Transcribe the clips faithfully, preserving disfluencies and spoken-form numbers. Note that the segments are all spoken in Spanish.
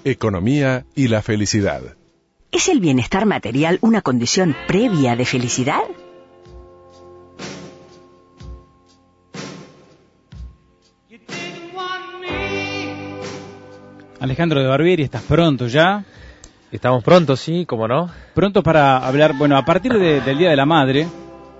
economía y la felicidad. ¿Es el bienestar material una condición previa de felicidad? Alejandro de Barbieri, ¿estás pronto ya? Estamos pronto, sí, cómo no. Pronto para hablar, bueno, a partir de, del Día de la Madre,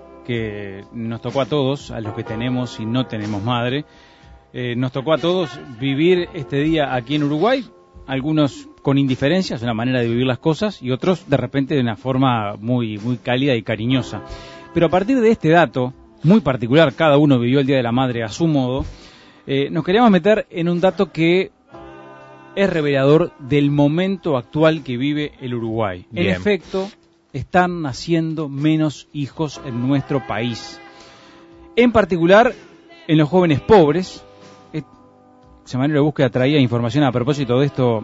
que nos tocó a todos, a los que tenemos y no tenemos madre, eh, nos tocó a todos vivir este día aquí en Uruguay, algunos con indiferencia, es una manera de vivir las cosas, y otros de repente de una forma muy, muy cálida y cariñosa. Pero a partir de este dato, muy particular, cada uno vivió el Día de la Madre a su modo, eh, nos queríamos meter en un dato que es revelador del momento actual que vive el Uruguay. Bien. En efecto, están naciendo menos hijos en nuestro país. En particular, en los jóvenes pobres. Semanario de Búsqueda traía información a propósito de esto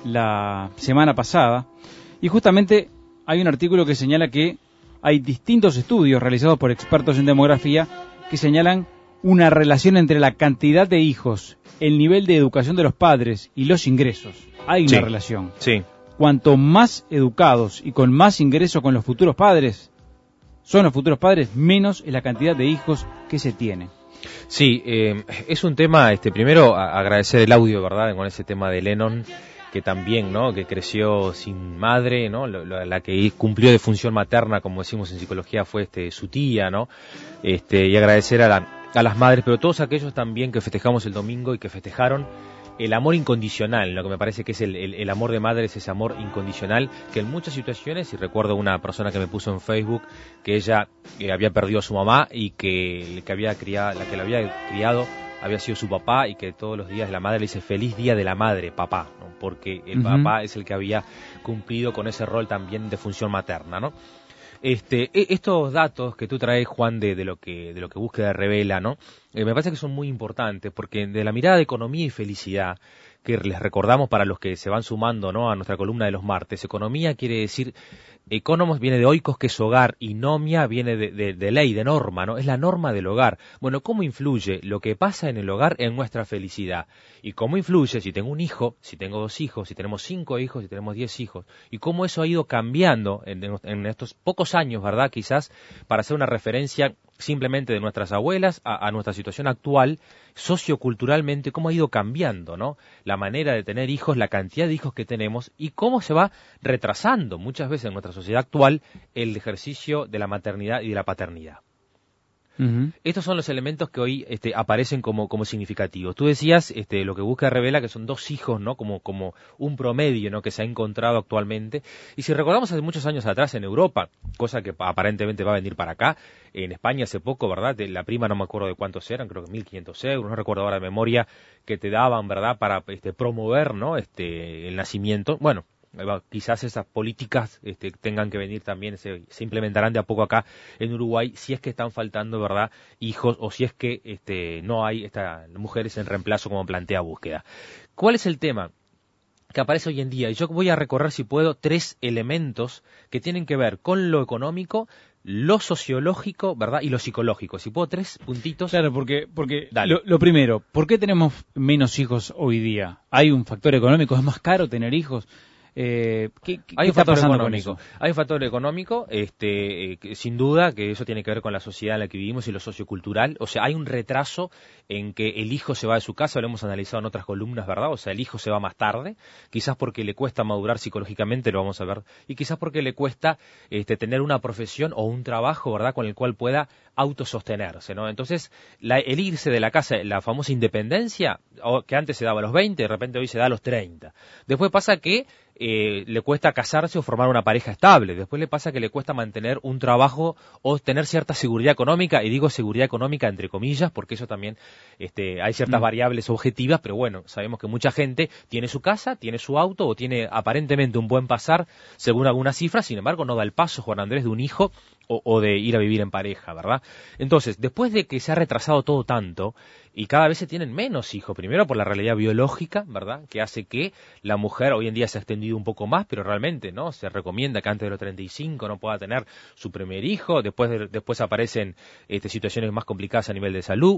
la semana pasada. Y justamente hay un artículo que señala que hay distintos estudios realizados por expertos en demografía que señalan una relación entre la cantidad de hijos, el nivel de educación de los padres y los ingresos. Hay una sí, relación. Sí. Cuanto más educados y con más ingresos con los futuros padres, son los futuros padres, menos es la cantidad de hijos que se tiene. Sí, eh, es un tema, este, primero a- agradecer el audio, ¿verdad? Con ese tema de Lennon, que también, ¿no? Que creció sin madre, ¿no? Lo- lo- la que cumplió de función materna, como decimos en psicología, fue este su tía, ¿no? Este, y agradecer a la a las madres, pero todos aquellos también que festejamos el domingo y que festejaron el amor incondicional, lo que me parece que es el, el, el amor de madre, es ese amor incondicional, que en muchas situaciones, y recuerdo una persona que me puso en Facebook, que ella eh, había perdido a su mamá y que, el que había criado, la que la había criado había sido su papá, y que todos los días la madre le dice feliz día de la madre, papá, ¿no? Porque el Uh-huh. papá es el que había cumplido con ese rol también de función materna, ¿no? Este, e- estos datos que tú traes, Juan, de, de lo que de lo que Búsqueda revela, ¿no? Eh, me parece que son muy importantes, porque de la mirada de economía y felicidad, que les recordamos para los que se van sumando, ¿no?, a nuestra columna de los martes, economía quiere decir, economos viene de oikos, que es hogar, y nomia viene de, de, de ley, de norma, ¿no? Es la norma del hogar. Bueno, ¿cómo influye lo que pasa en el hogar en nuestra felicidad? Y cómo influye si tengo un hijo, si tengo dos hijos, si tenemos cinco hijos, si tenemos diez hijos, y cómo eso ha ido cambiando en, en estos pocos años, ¿verdad? Quizás para hacer una referencia simplemente de nuestras abuelas a, a nuestra situación actual, socioculturalmente, cómo ha ido cambiando, ¿no? La manera de tener hijos, la cantidad de hijos que tenemos, y cómo se va retrasando muchas veces en nuestra sociedad actual el ejercicio de la maternidad y de la paternidad. Uh-huh. Estos son los elementos que hoy este, aparecen como, como significativos. Tú decías, este, lo que Búsqueda revela, que son dos hijos, ¿no? Como, como un promedio, ¿no?, que se ha encontrado actualmente. Y si recordamos hace muchos años atrás en Europa, cosa que aparentemente va a venir para acá, en España hace poco, ¿verdad? De la prima no me acuerdo de cuántos eran, creo que mil quinientos euros, no recuerdo ahora de memoria, que te daban, ¿verdad?, para este, promover, ¿no?, este, el nacimiento. Bueno, quizás esas políticas este, tengan que venir también, se, se implementarán de a poco acá en Uruguay, si es que están faltando, ¿verdad?, hijos, o si es que este, no hay estas mujeres en reemplazo como plantea Búsqueda. ¿Cuál es el tema que aparece hoy en día? Y yo voy a recorrer, si puedo, tres elementos que tienen que ver con lo económico, lo sociológico, ¿verdad?, y lo psicológico. Si puedo, tres puntitos. Claro, porque, porque lo, lo primero, ¿por qué tenemos menos hijos hoy día? ¿Hay un factor económico? ¿Es más caro tener hijos? Eh, ¿qué, qué, hay ¿qué un está factor pasando económico, con eso? Hay un factor económico, este, eh, que, sin duda, que eso tiene que ver con la sociedad en la que vivimos y lo sociocultural. O sea, hay un retraso en que el hijo se va de su casa, lo hemos analizado en otras columnas, ¿verdad? O sea, el hijo se va más tarde, quizás porque le cuesta madurar psicológicamente, lo vamos a ver, y quizás porque le cuesta este, tener una profesión o un trabajo, ¿verdad?, con el cual pueda autosostenerse, ¿no? Entonces, la, el irse de la casa, la famosa independencia, que antes se daba a los veinte, de repente hoy se da a los treinta. Después pasa que Eh, le cuesta casarse o formar una pareja estable. Después le pasa que le cuesta mantener un trabajo o tener cierta seguridad económica, y digo seguridad económica entre comillas, porque eso también este, hay ciertas mm. variables objetivas, pero bueno, sabemos que mucha gente tiene su casa, tiene su auto o tiene aparentemente un buen pasar según algunas cifras, sin embargo no da el paso, Juan Andrés, de un hijo o, o de ir a vivir en pareja, ¿verdad? Entonces, después de que se ha retrasado todo tanto, y cada vez se tienen menos hijos, primero por la realidad biológica, ¿verdad?, que hace que la mujer hoy en día se ha extendido un poco más, pero realmente no se recomienda que antes de los treinta y cinco no pueda tener su primer hijo. Después de, después aparecen este, situaciones más complicadas a nivel de salud,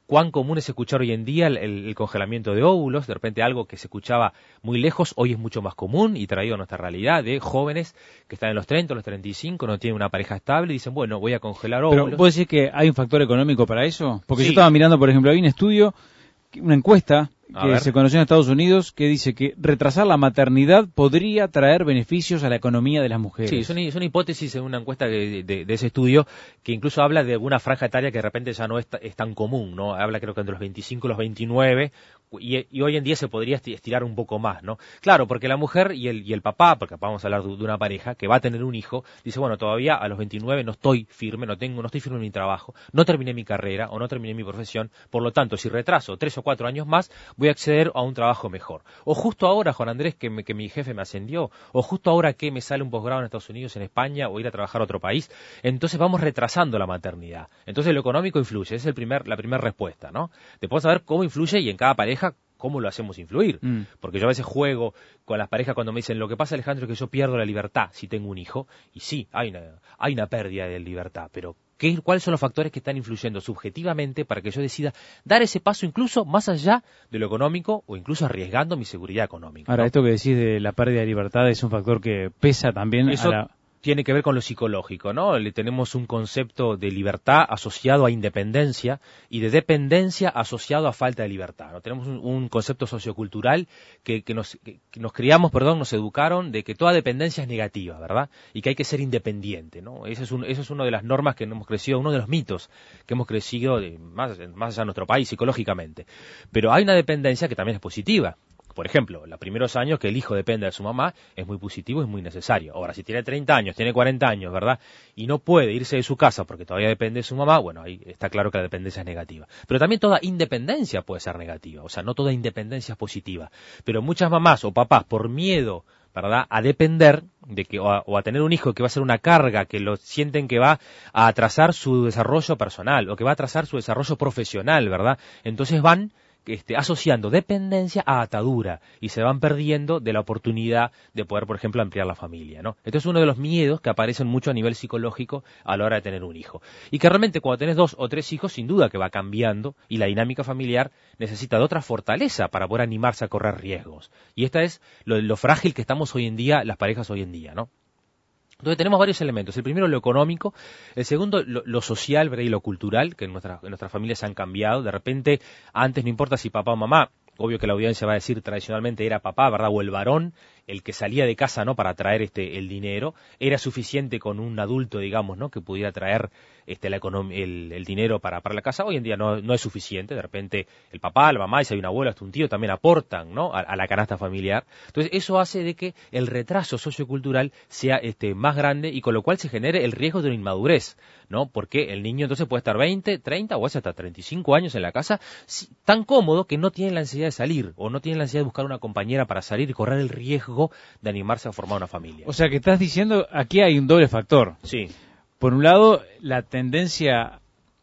cuán común es escuchar hoy en día el, el, el congelamiento de óvulos, de repente algo que se escuchaba muy lejos, hoy es mucho más común y traído a nuestra realidad de jóvenes que están en los treinta, los treinta y cinco, no tienen una pareja estable y dicen, bueno, voy a congelar óvulos. Pero, ¿vos decís que hay un factor económico para eso? Porque Sí. yo estaba mirando, por ejemplo, hay un estudio, una encuesta A que ver. se conoció en Estados Unidos que dice que retrasar la maternidad podría traer beneficios a la economía de las mujeres. Sí, es una, es una hipótesis en una encuesta de, de, de ese estudio que incluso habla de alguna franja etaria que de repente ya no es, es tan común, ¿no? Habla creo que entre los veinticinco y los veintinueve y, y hoy en día se podría estirar un poco más, ¿no? Claro, porque la mujer y el, y el papá, porque vamos a hablar de, de una pareja que va a tener un hijo, dice, bueno, todavía a los veintinueve no estoy firme, no tengo, no estoy firme en mi trabajo, no terminé mi carrera o no terminé mi profesión, por lo tanto, si retraso tres o cuatro años más, voy a acceder a un trabajo mejor. O justo ahora, Juan Andrés, que, me, que mi jefe me ascendió, o justo ahora que me sale un posgrado en Estados Unidos, en España, o ir a trabajar a otro país, entonces vamos retrasando la maternidad. Entonces lo económico influye, esa es el primer, la primera respuesta, ¿no? Después saber cómo influye y en cada pareja cómo lo hacemos influir. Mm. Porque yo a veces juego con las parejas cuando me dicen, lo que pasa, Alejandro, es que yo pierdo la libertad si tengo un hijo. Y sí, hay una, hay una pérdida de libertad, pero ¿qué, ¿cuáles son los factores que están influyendo subjetivamente para que yo decida dar ese paso incluso más allá de lo económico o incluso arriesgando mi seguridad económica? Ahora, ¿no? Esto que decís de la pérdida de libertad es un factor que pesa también Eso, a la... tiene que ver con lo psicológico, ¿no? Le tenemos un concepto de libertad asociado a independencia y de dependencia asociado a falta de libertad, ¿no? Tenemos un, un concepto sociocultural que, que, nos, que, que nos criamos, perdón, nos educaron de que toda dependencia es negativa, ¿verdad? Y que hay que ser independiente, ¿no? Ese es, un, esa es una de las normas que hemos crecido, uno de los mitos que hemos crecido de, más, más allá de nuestro país psicológicamente. Pero hay una dependencia que también es positiva. Por ejemplo, los primeros años que el hijo depende de su mamá es muy positivo, es muy necesario. Ahora, si tiene treinta años, tiene cuarenta años, ¿verdad? Y no puede irse de su casa porque todavía depende de su mamá, bueno, ahí está claro que la dependencia es negativa. Pero también toda independencia puede ser negativa, o sea, no toda independencia es positiva. Pero muchas mamás o papás, por miedo, ¿verdad?, a depender de que o a, o a tener un hijo que va a ser una carga, que lo sienten que va a atrasar su desarrollo personal o que va a atrasar su desarrollo profesional, ¿verdad? Entonces van Este, asociando dependencia a atadura y se van perdiendo de la oportunidad de poder, por ejemplo, ampliar la familia, ¿no? Este es uno de los miedos que aparecen mucho a nivel psicológico a la hora de tener un hijo. Y que realmente cuando tenés dos o tres hijos, sin duda que va cambiando y la dinámica familiar necesita de otra fortaleza para poder animarse a correr riesgos. Y esta es lo, lo frágil que estamos hoy en día, las parejas hoy en día, ¿no? Entonces tenemos varios elementos. El primero, lo económico. El segundo, lo, lo social, ¿verdad?, y lo cultural, que en, nuestra, en nuestras familias han cambiado. De repente, antes no importa si papá o mamá, obvio que la audiencia va a decir tradicionalmente era papá, ¿verdad?, o el varón, el que salía de casa, ¿no?, para traer este el dinero. Era suficiente con un adulto, digamos, ¿no?, que pudiera traer este la el, el dinero para, para la casa. Hoy en día no, no es suficiente. De repente, el papá, la mamá, y si hay un abuelo, hasta un tío, también aportan, ¿no?, a, a la canasta familiar. Entonces, eso hace de que el retraso sociocultural sea este más grande y con lo cual se genere el riesgo de una inmadurez, ¿no? Porque el niño entonces puede estar veinte, treinta o hasta treinta y cinco años en la casa, tan cómodo que no tiene la ansiedad de salir o no tiene la ansiedad de buscar una compañera para salir y correr el riesgo de animarse a formar una familia. O sea que estás diciendo, aquí hay un doble factor. Sí. Por un lado, la tendencia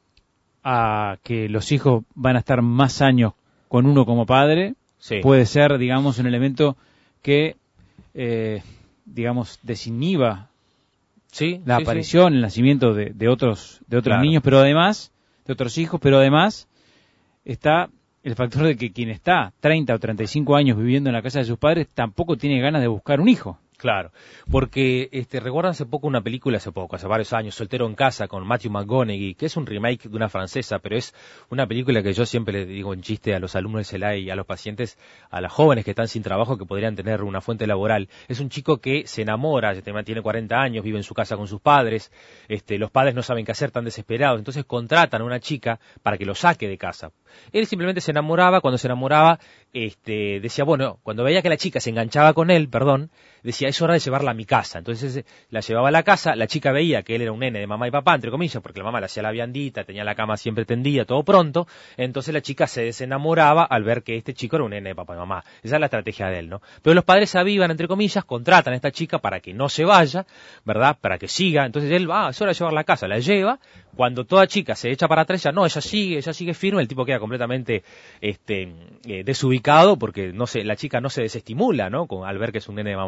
a que los hijos van a estar más años con uno como padre, sí, puede ser, digamos, un elemento que, eh, digamos, desinhiba sí, la sí, aparición, sí. el nacimiento de, de otros de otros claro. niños, pero además, de otros hijos, pero además está el factor de que quien está treinta o treinta y cinco años viviendo en la casa de sus padres tampoco tiene ganas de buscar un hijo. Claro, porque este, recuerdan hace poco una película, hace poco, hace varios años, Soltero en casa, con Matthew McConaughey, que es un remake de una francesa, pero es una película que yo siempre le digo en chiste a los alumnos del CELAE y a los pacientes, a las jóvenes que están sin trabajo, que podrían tener una fuente laboral. Es un chico que se enamora, tiene cuarenta años, vive en su casa con sus padres, este, los padres no saben qué hacer, tan desesperados, entonces contratan a una chica para que lo saque de casa. Él simplemente se enamoraba, cuando se enamoraba, este, decía, bueno, cuando veía que la chica se enganchaba con él, perdón, decía, es hora de llevarla a mi casa. Entonces la llevaba a la casa, la chica veía que él era un nene de mamá y papá, entre comillas, porque la mamá le hacía la viandita, tenía la cama siempre tendida, todo pronto, entonces la chica se desenamoraba al ver que este chico era un nene de papá y mamá. Esa es la estrategia de él, ¿no? Pero los padres se avivan, entre comillas, contratan a esta chica para que no se vaya, ¿verdad?, para que siga. Entonces él va, ah, es hora de llevarla a casa, la lleva. Cuando toda chica se echa para atrás, ya no, ella sigue, ella sigue firme, el tipo queda completamente este, eh, desubicado porque no se, la chica no se desestimula, ¿no?, Con, al ver que es un nene de mamá y papá,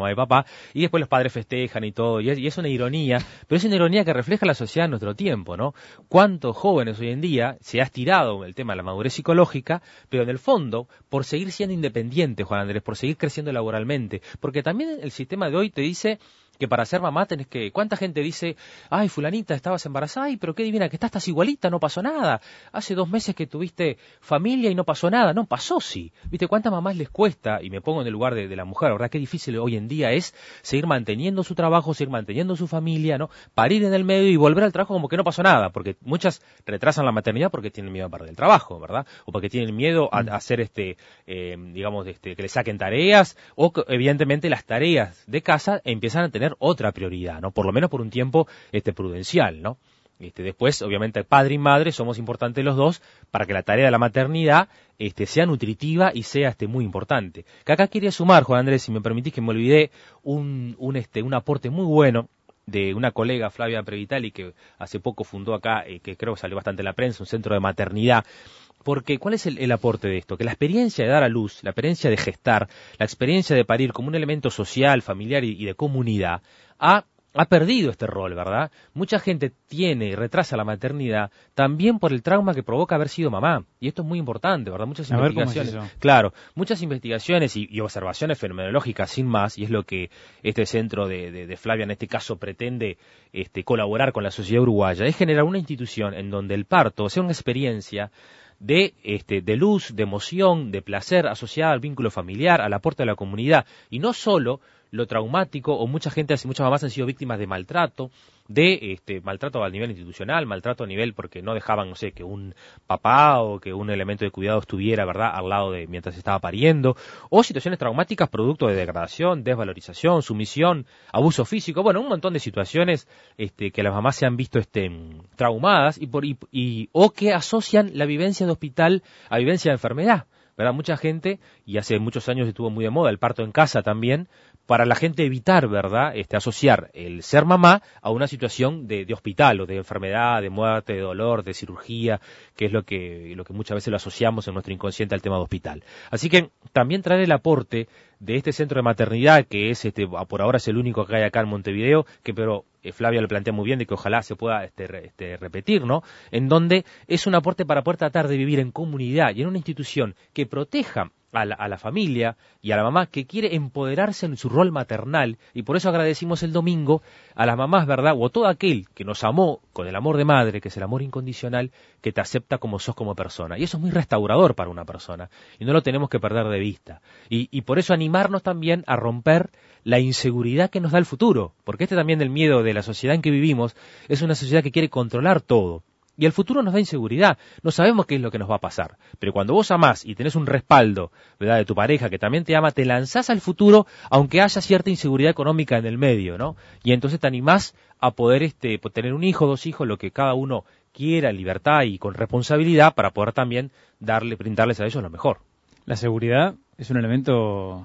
y después los padres festejan y todo, y es, y es una ironía, pero es una ironía que refleja la sociedad en nuestro tiempo, ¿no? Cuántos jóvenes hoy en día se ha estirado el tema de la madurez psicológica, pero en el fondo, por seguir siendo independiente, Juan Andrés, por seguir creciendo laboralmente, porque también el sistema de hoy te dice que para ser mamá tenés que... ¿Cuánta gente dice, ay, fulanita, estabas embarazada, ay, pero qué divina que estás, estás igualita, no pasó nada? Hace dos meses que tuviste familia y no pasó nada. No, pasó sí. ¿Viste cuántas mamás les cuesta? Y me pongo en el lugar de, de la mujer, ¿verdad? Qué difícil hoy en día es seguir manteniendo su trabajo, seguir manteniendo su familia, ¿no? Parir en el medio y volver al trabajo como que no pasó nada, porque muchas retrasan la maternidad porque tienen miedo a perder el trabajo, ¿verdad? O porque tienen miedo a, a hacer, este, eh, digamos, este, que le saquen tareas, o que, evidentemente las tareas de casa empiezan a tener otra prioridad, ¿no? Por lo menos por un tiempo este prudencial, ¿no? Este, después, obviamente, padre y madre somos importantes los dos para que la tarea de la maternidad este, sea nutritiva y sea este, muy importante. Que acá quería sumar, Juan Andrés, si me permitís que me olvidé, un, un, este, un aporte muy bueno de una colega, Flavia Previtali, que hace poco fundó acá, eh, que creo que salió bastante en la prensa, un centro de maternidad. Porque, ¿cuál es el, el aporte de esto? Que la experiencia de dar a luz, la experiencia de gestar, la experiencia de parir como un elemento social, familiar y, y de comunidad, ha, ha perdido este rol, ¿verdad? Mucha gente tiene y retrasa la maternidad también por el trauma que provoca haber sido mamá. Y esto es muy importante, ¿verdad? Muchas a investigaciones. Ver, ¿cómo es eso? Claro, muchas investigaciones y, y observaciones fenomenológicas sin más, y es lo que este centro de, de, de Flavia en este caso pretende este, colaborar con la sociedad uruguaya, es generar una institución en donde el parto sea una experiencia de, este, de luz, de emoción, de placer asociada al vínculo familiar, al aporte de la comunidad, y no solo lo traumático, o mucha gente, muchas mamás han sido víctimas de maltrato, de este maltrato a nivel institucional, maltrato a nivel porque no dejaban, no sé, que un papá o que un elemento de cuidado estuviera, ¿verdad?, al lado de mientras estaba pariendo, o situaciones traumáticas producto de degradación, desvalorización, sumisión, abuso físico, bueno, un montón de situaciones este, que las mamás se han visto este, traumadas y, por, y, y o que asocian la vivencia de hospital a vivencia de enfermedad, ¿verdad? Mucha gente, y hace muchos años estuvo muy de moda el parto en casa también, para la gente evitar, ¿verdad?, este, asociar el ser mamá a una situación de, de hospital o de enfermedad, de muerte, de dolor, de cirugía, que es lo que, lo que muchas veces lo asociamos en nuestro inconsciente al tema de hospital. Así que también traer el aporte de este centro de maternidad, que es este, por ahora es el único que hay acá en Montevideo, que pero eh, Flavia lo plantea muy bien, de que ojalá se pueda este, re, este, repetir, ¿no?, en donde es un aporte para poder tratar de vivir en comunidad y en una institución que proteja A la, a la familia y a la mamá que quiere empoderarse en su rol maternal, y por eso agradecimos el domingo a las mamás, ¿verdad?, o a todo aquel que nos amó con el amor de madre, que es el amor incondicional, que te acepta como sos como persona, y eso es muy restaurador para una persona, y no lo tenemos que perder de vista, y, y por eso animarnos también a romper la inseguridad que nos da el futuro, porque este también el miedo de la sociedad en que vivimos es una sociedad que quiere controlar todo. Y el futuro nos da inseguridad, no sabemos qué es lo que nos va a pasar, pero cuando vos amás y tenés un respaldo, ¿verdad?, de tu pareja que también te ama, te lanzás al futuro aunque haya cierta inseguridad económica en el medio, ¿no? Y entonces te animás a poder este, tener un hijo, dos hijos, lo que cada uno quiera, en libertad y con responsabilidad, para poder también darle, brindarles a ellos lo mejor. ¿La seguridad es un elemento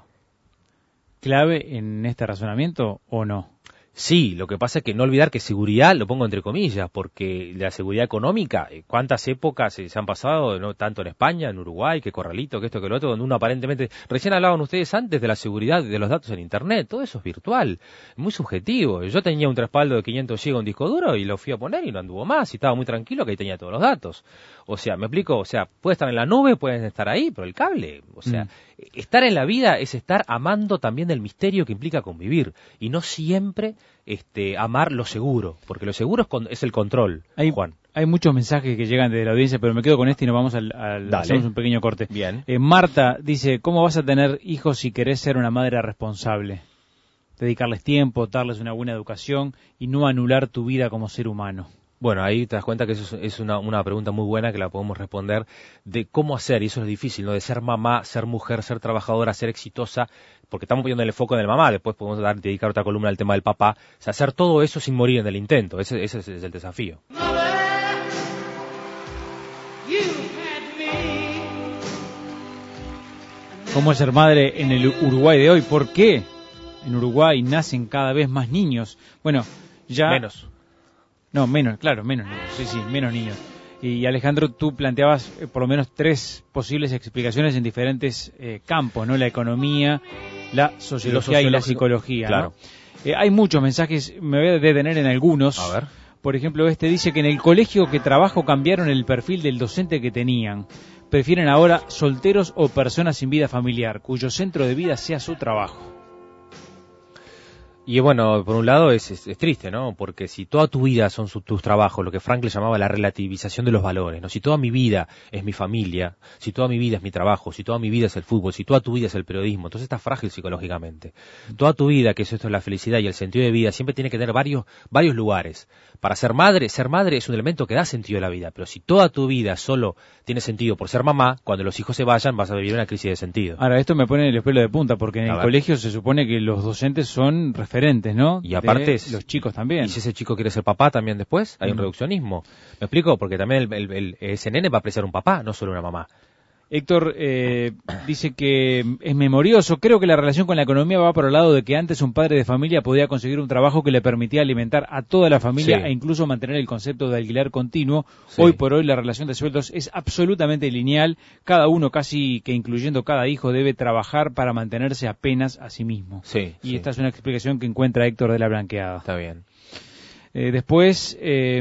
clave en este razonamiento o no? Sí, lo que pasa es que no olvidar que seguridad lo pongo entre comillas, porque la seguridad económica, ¿cuántas épocas se han pasado, no tanto en España, en Uruguay, que Corralito, que esto, que lo otro, donde uno aparentemente, recién hablaban ustedes antes de la seguridad de los datos en Internet, todo eso es virtual, muy subjetivo. Yo tenía un respaldo de quinientos gigas un disco duro y lo fui a poner y no anduvo más, y estaba muy tranquilo que ahí tenía todos los datos. O sea, me explico, o sea, puede estar en la nube, pueden estar ahí, pero el cable, o sea, mm. estar en la vida es estar amando también el misterio que implica convivir, y no siempre este, amar lo seguro, porque lo seguro es, con, es el control, hay, Juan. Hay muchos mensajes que llegan de la audiencia, pero me quedo con este y nos vamos al, al hacemos un pequeño corte. Bien. Eh, Marta dice, ¿cómo vas a tener hijos si querés ser una madre responsable? Dedicarles tiempo, darles una buena educación y no anular tu vida como ser humano. Bueno, ahí te das cuenta que eso es una, una pregunta muy buena que la podemos responder, de cómo hacer, y eso es difícil, ¿no?, de ser mamá, ser mujer, ser trabajadora, ser exitosa, porque estamos poniendo el foco en el mamá, después podemos dar, dedicar otra columna al tema del papá, o sea, hacer todo eso sin morir en el intento, ese, ese es el desafío. ¿Cómo es ser madre en el Uruguay de hoy? ¿Por qué en Uruguay nacen cada vez más niños? Bueno, ya... Menos. No, menos, claro, menos niños, sí, sí, menos niños. Y Alejandro, tú planteabas eh, por lo menos tres posibles explicaciones en diferentes eh, campos, ¿no? La economía, la sociología y la psicología. Claro. ¿no? Eh, hay muchos mensajes, me voy a detener en algunos. A ver. Por ejemplo, este dice que en el colegio que trabajo cambiaron el perfil del docente que tenían. Prefieren ahora solteros o personas sin vida familiar, cuyo centro de vida sea su trabajo. Y bueno, por un lado es, es, es triste, ¿no? Porque si toda tu vida son su, tus trabajos, lo que Frank le llamaba la relativización de los valores, ¿no? Si toda mi vida es mi familia, si toda mi vida es mi trabajo, si toda mi vida es el fútbol, si toda tu vida es el periodismo, entonces estás frágil psicológicamente. Toda tu vida, que es esto es la felicidad y el sentido de vida, siempre tiene que tener varios, varios lugares. Para ser madre, ser madre es un elemento que da sentido a la vida, pero si toda tu vida solo tiene sentido por ser mamá, cuando los hijos se vayan vas a vivir una crisis de sentido. Ahora, esto me pone el pelo de punta, porque en a el ver. colegio se supone que los docentes son referentes, ¿no? Y aparte de los chicos también. Y si ese chico quiere ser papá también después, hay mm. un reduccionismo. ¿Me explico? Porque también el, el, el, ese nene va a apreciar un papá, no solo una mamá. Héctor eh, dice que es memorioso. Creo que la relación con la economía va por el lado de que antes un padre de familia podía conseguir un trabajo que le permitía alimentar a toda la familia sí. e incluso mantener el concepto de alquiler continuo. Sí. Hoy por hoy la relación de sueldos es absolutamente lineal. Cada uno, casi que incluyendo cada hijo, debe trabajar para mantenerse apenas a sí mismo. Sí, y sí. esta es una explicación que encuentra Héctor de la Blanqueada. Está bien. Eh, después, eh,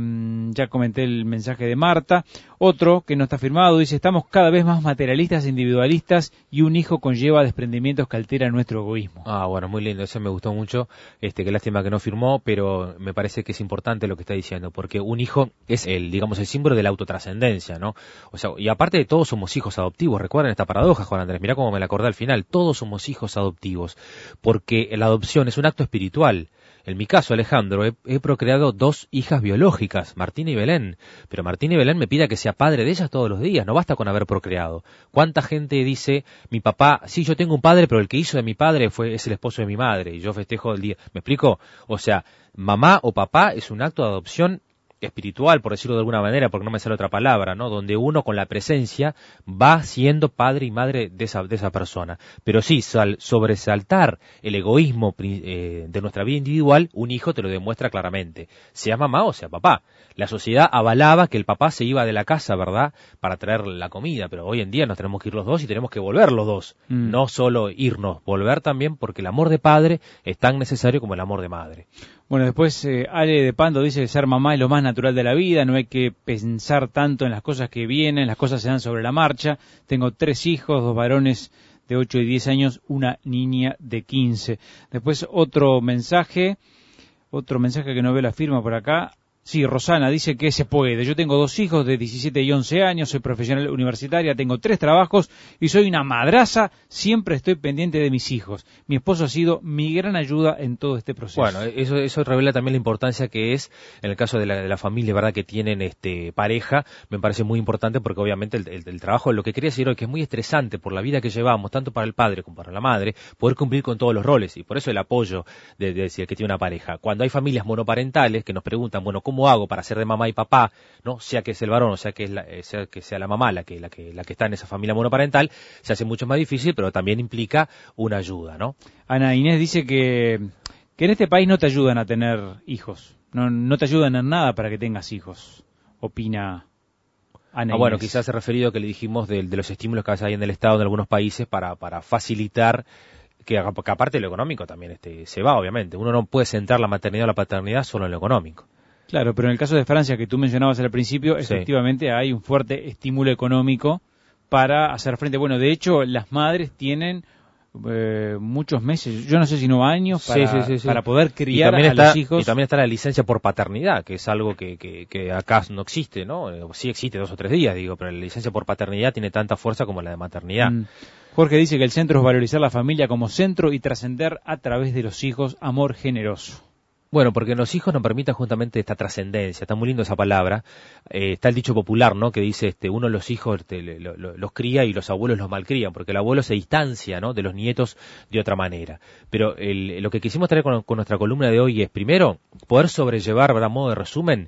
ya comenté el mensaje de Marta. Otro que no está firmado dice: estamos cada vez más materialistas e individualistas y un hijo conlleva desprendimientos que alteran nuestro egoísmo. Ah, bueno, muy lindo, ese me gustó mucho. Este, qué lástima que no firmó, pero me parece que es importante lo que está diciendo, porque un hijo es el, digamos, el símbolo de la autotrascendencia, ¿no? O sea, y aparte de todos somos hijos adoptivos. Recuerden esta paradoja, Juan Andrés, mirá cómo me la acordé al final. Todos somos hijos adoptivos, porque la adopción es un acto espiritual. En mi caso, Alejandro, he, he procreado dos hijas biológicas, Martina y Belén, pero Martina y Belén me pide que sea padre de ellas todos los días, no basta con haber procreado. ¿Cuánta gente dice, mi papá, sí, yo tengo un padre, pero el que hizo de mi padre fue es el esposo de mi madre, y yo festejo el día? ¿Me explico? O sea, mamá o papá es un acto de adopción espiritual, por decirlo de alguna manera, porque no me sale otra palabra, ¿no? Donde uno con la presencia va siendo padre y madre de esa, de esa persona. Pero sí, sal, sobresaltar el egoísmo eh, de nuestra vida individual, un hijo te lo demuestra claramente, sea mamá o sea papá. La sociedad avalaba que el papá se iba de la casa, ¿verdad?, para traer la comida, pero hoy en día nos tenemos que ir los dos y tenemos que volver los dos. Mm. No solo irnos, volver también, porque el amor de padre es tan necesario como el amor de madre. Bueno, después eh, Ale de Pando dice que ser mamá es lo más natural de la vida, no hay que pensar tanto en las cosas que vienen, las cosas se dan sobre la marcha. Tengo tres hijos, dos varones de ocho y diez años, una niña de quince. Después otro mensaje, otro mensaje que no veo la firma por acá. Sí, Rosana dice que se puede. Yo tengo dos hijos de diecisiete y once años, soy profesional universitaria, tengo tres trabajos y soy una madraza, siempre estoy pendiente de mis hijos. Mi esposo ha sido mi gran ayuda en todo este proceso. Bueno, eso eso revela también la importancia que es, en el caso de la, de la familia, ¿verdad?, que tienen este pareja, me parece muy importante porque obviamente el, el, el trabajo, lo que quería decir hoy, que es muy estresante por la vida que llevamos, tanto para el padre como para la madre, poder cumplir con todos los roles, y por eso el apoyo de, de decir que tiene una pareja. Cuando hay familias monoparentales que nos preguntan, bueno, ¿cómo ¿cómo hago para ser de mamá y papá? No, sea que es el varón o sea que es la, eh, sea que sea la mamá la que la que la que está en esa familia monoparental, se hace mucho más difícil, pero también implica una ayuda, ¿no? Ana Inés dice que que en este país no te ayudan a tener hijos, no no te ayudan en nada para que tengas hijos. Opina Ana Inés. Ah, bueno, quizás se ha referido que le dijimos de, de los estímulos que hay en el Estado en algunos países para para facilitar que, que aparte de lo económico también este se va, obviamente. Uno no puede centrar la maternidad o la paternidad solo en lo económico. Claro, pero en el caso de Francia, que tú mencionabas al principio, sí, efectivamente hay un fuerte estímulo económico para hacer frente. Bueno, de hecho, las madres tienen eh, muchos meses, yo no sé si no años, para, sí, sí, sí, sí. para poder criar a está, los hijos. Y también está la licencia por paternidad, que es algo que, que, que acá no existe, ¿no? Sí existe dos o tres días, digo, pero la licencia por paternidad tiene tanta fuerza como la de maternidad. Mm. Jorge dice que el centro es valorizar la familia como centro y trascender a través de los hijos amor generoso. Bueno, porque los hijos nos permitan justamente esta trascendencia, está muy lindo esa palabra, eh, está el dicho popular, ¿no?, que dice, este, uno los hijos este, lo, lo, los cría y los abuelos los malcrían, porque el abuelo se distancia, ¿no?, de los nietos de otra manera. Pero el, lo que quisimos traer con, con nuestra columna de hoy es, primero, poder sobrellevar, ¿verdad?, a modo de resumen,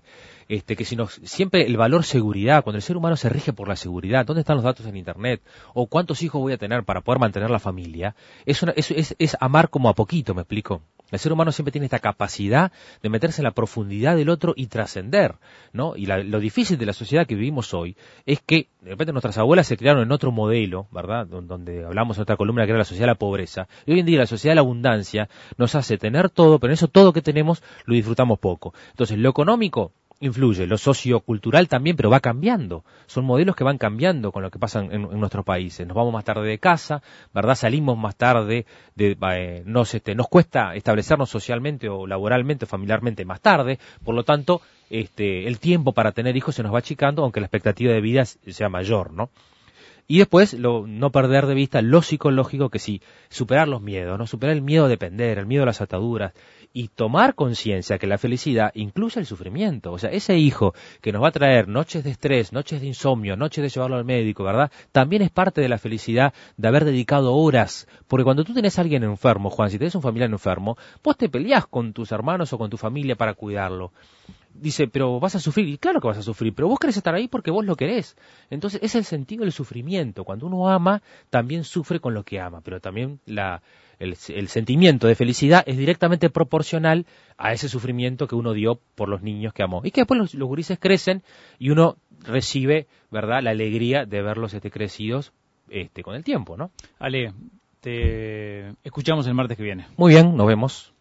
este, que si nos, siempre el valor seguridad, cuando el ser humano se rige por la seguridad, ¿dónde están los datos en Internet? O cuántos hijos voy a tener para poder mantener la familia, es, una, es, es, es amar como a poquito, ¿me explico? El ser humano siempre tiene esta capacidad de meterse en la profundidad del otro y trascender, ¿no? Y la, lo difícil de la sociedad que vivimos hoy es que, de repente, nuestras abuelas se criaron en otro modelo, ¿verdad? Donde hablamos en otra columna que era la sociedad de la pobreza. Y hoy en día la sociedad de la abundancia nos hace tener todo, pero en eso todo que tenemos lo disfrutamos poco. Entonces, lo económico influye, lo sociocultural también, pero va cambiando. Son modelos que van cambiando con lo que pasa en, en nuestros países. Nos vamos más tarde de casa, ¿verdad? Salimos más tarde, de, eh, nos, este, nos cuesta establecernos socialmente o laboralmente o familiarmente más tarde, por lo tanto, este, el tiempo para tener hijos se nos va achicando, aunque la expectativa de vida sea mayor, ¿no? Y después, lo, no perder de vista lo psicológico, que sí, superar los miedos, ¿no? Superar el miedo a depender, el miedo a las ataduras, y tomar conciencia que la felicidad incluye el sufrimiento. O sea, ese hijo que nos va a traer noches de estrés, noches de insomnio, noches de llevarlo al médico, ¿verdad? También es parte de la felicidad de haber dedicado horas. Porque cuando tú tenés a alguien enfermo, Juan, si tenés un familiar enfermo, vos te peleás con tus hermanos o con tu familia para cuidarlo. Dice, pero vas a sufrir, y claro que vas a sufrir, pero vos querés estar ahí porque vos lo querés. Entonces es el sentido del sufrimiento. Cuando uno ama, también sufre con lo que ama, pero también la, el, el sentimiento de felicidad es directamente proporcional a ese sufrimiento que uno dio por los niños que amó. Y que después los, los gurises crecen y uno recibe, ¿verdad?, la alegría de verlos este, crecidos este, con el tiempo, ¿no? Ale, te escuchamos el martes que viene. Muy bien, nos vemos.